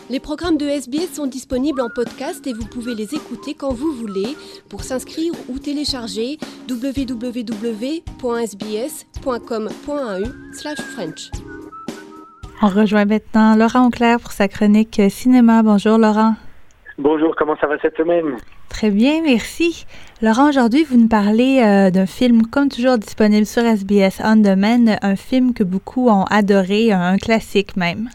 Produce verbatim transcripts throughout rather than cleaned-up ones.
Les programmes de S B S sont disponibles en podcast et vous pouvez les écouter quand vous voulez. Pour s'inscrire ou télécharger, w w w point s b s point com point a u slash french. On rejoint maintenant Laurent Auclair pour sa chronique cinéma. Bonjour Laurent. Bonjour, comment ça va cette semaine? Très bien, merci. Laurent, aujourd'hui, vous nous parlez euh, d'un film, comme toujours, disponible sur S B S On Demand, un film que beaucoup ont adoré, un classique même.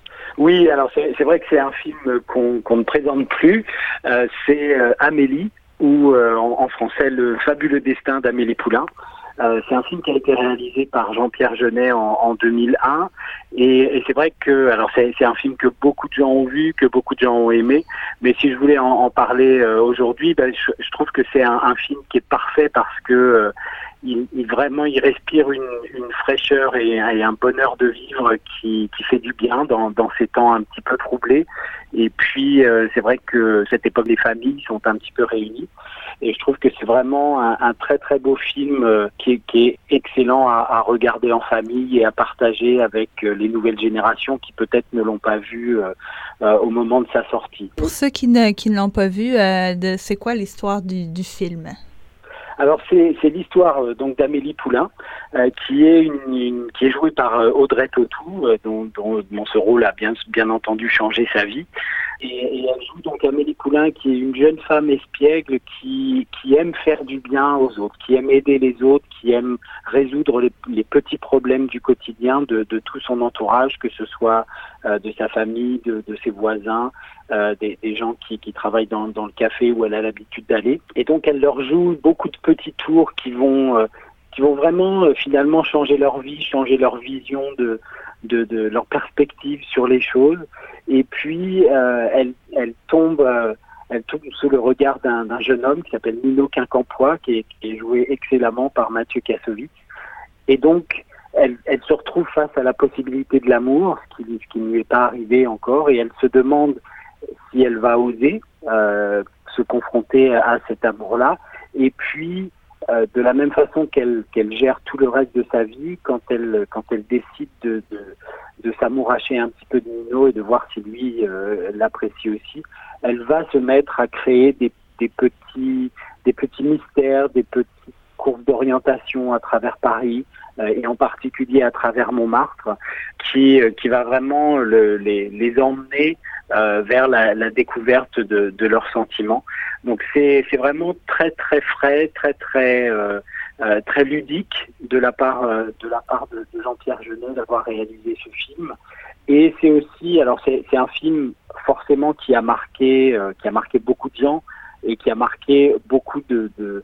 Oui, alors c'est, c'est vrai que c'est un film qu'on, qu'on ne présente plus. Euh, c'est euh, Amélie, ou euh, en, en français, Le fabuleux destin d'Amélie Poulain. Euh, c'est un film qui a été réalisé par Jean-Pierre Jeunet en, en deux mille un et, et c'est vrai que alors c'est, c'est un film que beaucoup de gens ont vu, que beaucoup de gens ont aimé, mais si je voulais en, en parler euh, aujourd'hui, ben, je, je trouve que c'est un, un film qui est parfait parce que euh, il, il vraiment il respire une, une fraîcheur et, et un bonheur de vivre qui, qui fait du bien dans, dans ces temps un petit peu troublés. Et puis euh, c'est vrai que cette époque les familles sont un petit peu réunies. Et je trouve que c'est vraiment un, un très très beau film euh, qui, est, qui est excellent à, à regarder en famille et à partager avec euh, les nouvelles générations qui peut-être ne l'ont pas vu euh, euh, au moment de sa sortie. Pour ceux qui ne, qui ne l'ont pas vu, euh, de, c'est quoi l'histoire du, du film? Alors c'est, c'est l'histoire euh, donc d'Amélie Poulain euh, qui est une, une qui est jouée par euh, Audrey Tautou euh, dont, dont, dont ce rôle a bien bien entendu changé sa vie. Et, et elle joue donc Amélie Poulain qui est une jeune femme espiègle qui, qui aime faire du bien aux autres, qui aime aider les autres, qui aime résoudre les, les petits problèmes du quotidien de, de tout son entourage, que ce soit euh, de sa famille, de, de ses voisins, euh, des, des gens qui, qui travaillent dans, dans le café où elle a l'habitude d'aller. Et donc elle leur joue beaucoup de petits tours qui vont... Euh, qui vont vraiment euh, finalement changer leur vie, changer leur vision de, de, de leur perspective sur les choses. Et puis euh, elle, elle tombe, euh, elle tombe sous le regard d'un, d'un jeune homme qui s'appelle Nino Quincampoix, qui est, qui est joué excellemment par Mathieu Kassovitz. Et donc elle, elle se retrouve face à la possibilité de l'amour, ce qui, ce qui ne lui est pas arrivé encore, et elle se demande si elle va oser euh, se confronter à cet amour-là. Et puis Euh, de la même façon qu'elle, qu'elle gère tout le reste de sa vie, quand elle, quand elle décide de, de, de s'amouracher un petit peu de Nino et de voir si lui euh, l'apprécie aussi, elle va se mettre à créer des, des, petits, des petits mystères, des petites courbes d'orientation à travers Paris, euh, et en particulier à travers Montmartre, qui, euh, qui va vraiment le, les, les emmener euh, vers la, la découverte de, de leurs sentiments. Donc c'est, c'est vraiment très très frais, très très euh, euh, très ludique de la part euh, de la part de, de Jean-Pierre Jeunet d'avoir réalisé ce film. Et c'est aussi, alors c'est, c'est un film forcément qui a marqué euh, qui a marqué beaucoup de gens et qui a marqué beaucoup de, de,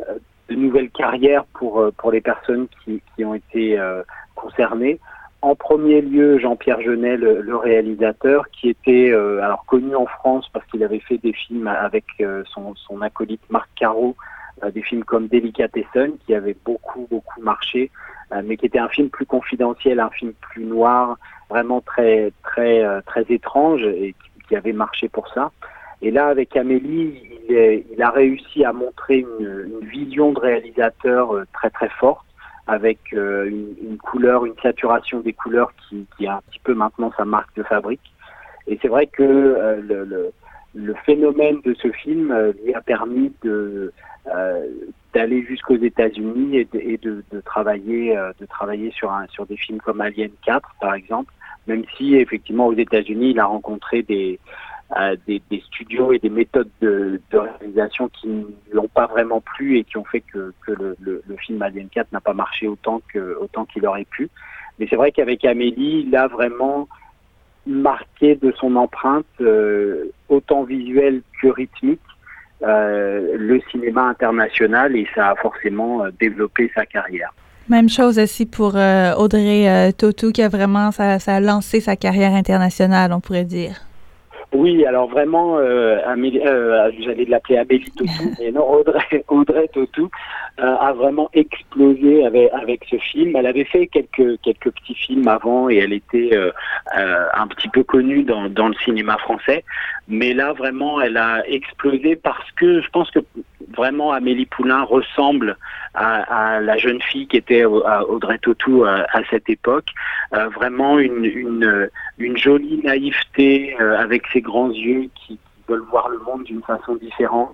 de nouvelles carrières pour pour les personnes qui, qui ont été euh, concernées. En premier lieu, Jean-Pierre Jeunet, le, le réalisateur, qui était euh, alors connu en France parce qu'il avait fait des films avec euh, son, son acolyte Marc Caro, euh, des films comme Delicatessen, qui avaient beaucoup, beaucoup marché, euh, mais qui était un film plus confidentiel, un film plus noir, vraiment très, très, euh, très étrange et qui, qui avait marché pour ça. Et là, avec Amélie, il, est, il a réussi à montrer une, une vision de réalisateur euh, très, très forte, avec euh, une, une couleur, une saturation des couleurs qui, qui est un petit peu maintenant sa marque de fabrique. Et c'est vrai que euh, le, le, le phénomène de ce film euh, lui a permis de, euh, d'aller jusqu'aux États-Unis et de, et de, de travailler, euh, de travailler sur, un, sur des films comme Alien quatre, par exemple, même si effectivement aux États-Unis il a rencontré des Euh, des, des studios et des méthodes de, de réalisation qui ne l'ont pas vraiment plu et qui ont fait que, que le, le, le film Alien quatre n'a pas marché autant, que, autant qu'il aurait pu. Mais c'est vrai qu'avec Amélie, il a vraiment marqué de son empreinte, euh, autant visuelle que rythmique, euh, le cinéma international, et ça a forcément euh, développé sa carrière. Même chose aussi pour euh, Audrey euh, Tautou, qui a vraiment ça, ça a lancé sa carrière internationale, on pourrait dire. Oui, alors vraiment, euh, Amélie, euh, j'allais l'appeler Amélie Tautou, mais non, Audrey, Audrey Tautou euh, a vraiment explosé avec, avec ce film. Elle avait fait quelques quelques petits films avant et elle était euh, euh, un petit peu connue dans, dans le cinéma français. Mais là, vraiment, elle a explosé parce que je pense que vraiment Amélie Poulain ressemble à, à la jeune fille qui était à Audrey Tautou à, à cette époque. Euh, vraiment une, une, une jolie naïveté euh, avec ses grands yeux qui, qui veulent voir le monde d'une façon différente.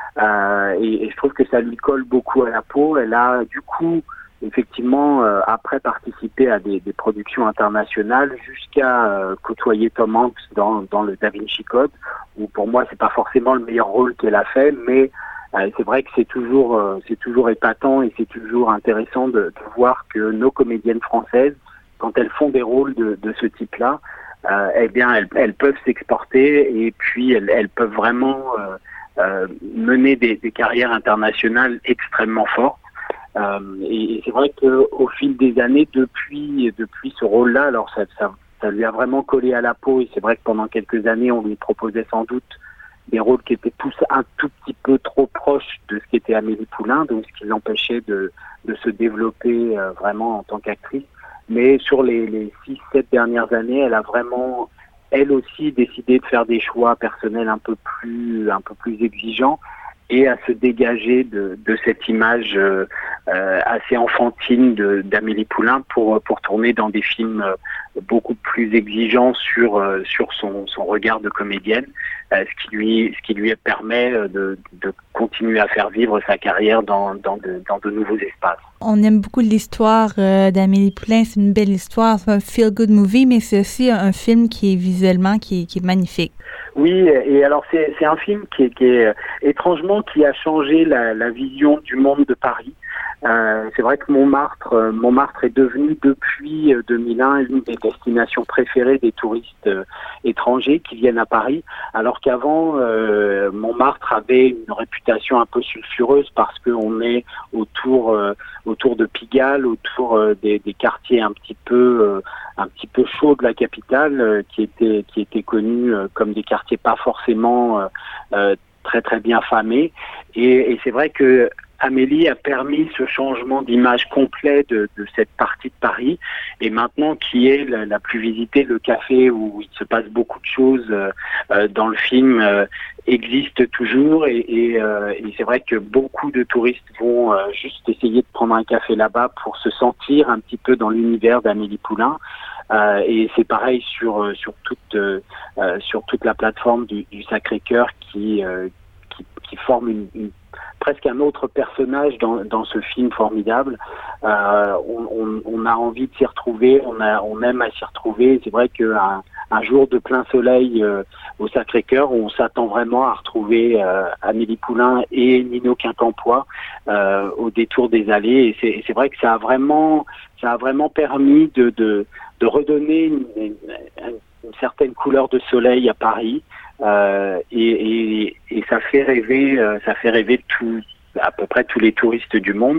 Euh, et, et je trouve que ça lui colle beaucoup à la peau. Elle a du coup effectivement euh, après participé à des, des productions internationales jusqu'à euh, côtoyer Tom Hanks dans, dans le Da Vinci Code, où pour moi c'est pas forcément le meilleur rôle qu'elle a fait, mais euh, c'est vrai que c'est toujours euh, c'est toujours épatant et c'est toujours intéressant de, de voir que nos comédiennes françaises, quand elles font des rôles de, de ce type-là, euh, eh bien elles, elles peuvent s'exporter et puis elles, elles peuvent vraiment euh, euh, mener des, des carrières internationales extrêmement fortes. Euh, et, et c'est vrai qu'au fil des années, depuis depuis ce rôle-là, alors ça, ça, ça lui a vraiment collé à la peau. Et c'est vrai que pendant quelques années, on lui proposait sans doute des rôles qui étaient tous un tout petit peu trop proches de ce qu'était Amélie Poulain, donc ce qui l'empêchait de, de se développer euh, vraiment en tant qu'actrice. Mais sur les, les six, sept dernières années, elle a vraiment, elle aussi, décidé de faire des choix personnels un peu plus, un peu plus exigeants, et à se dégager de, de cette image euh, euh, assez enfantine de, d'Amélie Poulain pour, pour tourner dans des films euh, beaucoup plus exigeants sur, euh, sur son, son regard de comédienne, euh, ce qui lui, ce qui lui permet de, de continuer à faire vivre sa carrière dans, dans, de, dans de nouveaux espaces. On aime beaucoup l'histoire euh, d'Amélie Poulain, c'est une belle histoire, c'est un feel-good movie, mais c'est aussi un film qui est visuellement qui est, qui est magnifique. Oui, et alors c'est, c'est un film qui est, qui est étrangement qui a changé la, la vision du monde de Paris. Euh, c'est vrai que Montmartre, euh, Montmartre est devenu depuis deux mille un une des destinations préférées des touristes euh, étrangers qui viennent à Paris, alors qu'avant euh, Montmartre avait une réputation un peu sulfureuse parce qu'on est autour euh, autour de Pigalle, autour euh, des, des quartiers un petit peu euh, un petit peu chauds de la capitale, euh, qui étaient qui étaient connus euh, comme des quartiers pas forcément euh, euh, très très bien famés. Et, et c'est vrai que Amélie a permis ce changement d'image complet de, de cette partie de Paris, et maintenant qui est la, la plus visitée, le café où il se passe beaucoup de choses euh, euh, dans le film euh, existe toujours, et, et, euh, et c'est vrai que beaucoup de touristes vont euh, juste essayer de prendre un café là-bas pour se sentir un petit peu dans l'univers d'Amélie Poulain. Euh, et c'est pareil sur sur toute euh, sur toute la plateforme du, du Sacré-Cœur qui, euh, qui qui forme une, une presque un autre personnage dans, dans ce film formidable. Euh, on, on, on a envie de s'y retrouver, on, a, on aime à s'y retrouver. C'est vrai qu'un un jour de plein soleil euh, au Sacré-Cœur, on s'attend vraiment à retrouver euh, Amélie Poulain et Nino Quincampoix euh, au détour des allées. Et c'est, et c'est vrai que ça a vraiment, ça a vraiment permis de, de, de redonner une, une, une certaine couleur de soleil à Paris. Euh, et, et, et ça fait rêver, euh, ça fait rêver tout, à peu près tous les touristes du monde,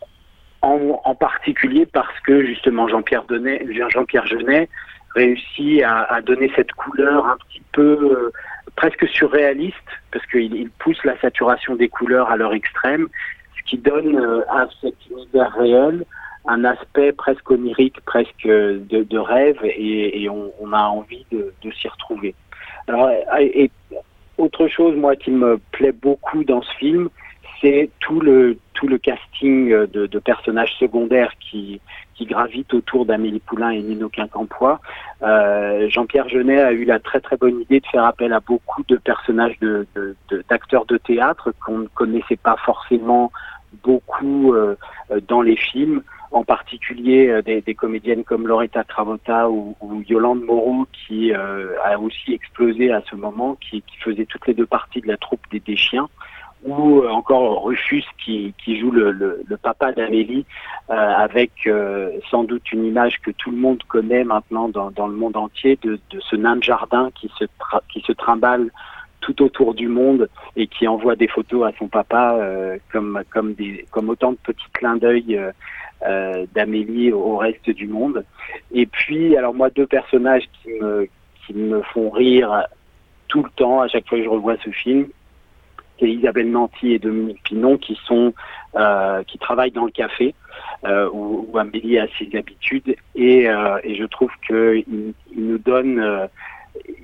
en, en particulier parce que justement Jean-Pierre Jeunet, Jean-Pierre Jeunet réussit à, à donner cette couleur un petit peu euh, presque surréaliste, parce qu'il il pousse la saturation des couleurs à leur extrême, ce qui donne euh, à cet univers réel un aspect presque onirique, presque de, de rêve, et, et on, on a envie de, de s'y retrouver. Alors, et autre chose, moi, qui me plaît beaucoup dans ce film, c'est tout le tout le casting de, de personnages secondaires qui qui gravitent autour d'Amélie Poulain et Nino Quincampoix. Euh, Jean-Pierre Jeunet a eu la très très bonne idée de faire appel à beaucoup de personnages de, de, de d'acteurs de théâtre qu'on ne connaissait pas forcément beaucoup euh, dans les films, en particulier euh, des, des comédiennes comme Loretta Travolta ou, ou Yolande Moreau, qui euh, a aussi explosé à ce moment, qui, qui faisait toutes les deux parties de la troupe des, des chiens, ou euh, encore Rufus qui, qui joue le, le, le papa d'Amélie, euh, avec euh, sans doute une image que tout le monde connaît maintenant dans, dans le monde entier, de, de ce nain de jardin qui se, tra- qui se trimballe tout autour du monde et qui envoie des photos à son papa euh, comme comme des comme autant de petits clins d'œil euh, euh, d'Amélie au, au reste du monde. Et puis alors moi, deux personnages qui me qui me font rire tout le temps à chaque fois que je revois ce film, c'est Isabelle Nanty et Dominique Pinon, qui sont euh, qui travaillent dans le café euh, où, où Amélie a ses habitudes, et euh, et je trouve que ils, ils nous donnent euh,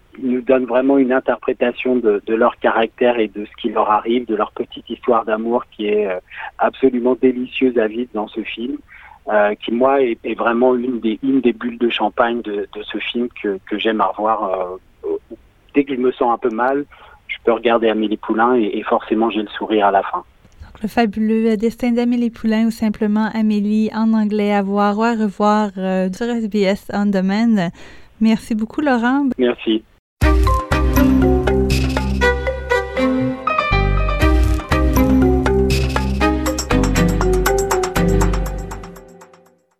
nous donnent vraiment une interprétation de, de leur caractère et de ce qui leur arrive, de leur petite histoire d'amour qui est euh, absolument délicieuse à vivre dans ce film, euh, qui moi est, est vraiment une des, une des bulles de champagne de, de ce film que, que j'aime à revoir. Euh, dès que je me sens un peu mal, je peux regarder Amélie Poulain et, et forcément j'ai le sourire à la fin. Le fabuleux destin d'Amélie Poulain ou simplement Amélie en anglais à voir ou à revoir euh, sur S B S On Demand. Merci beaucoup, Laurent. Merci.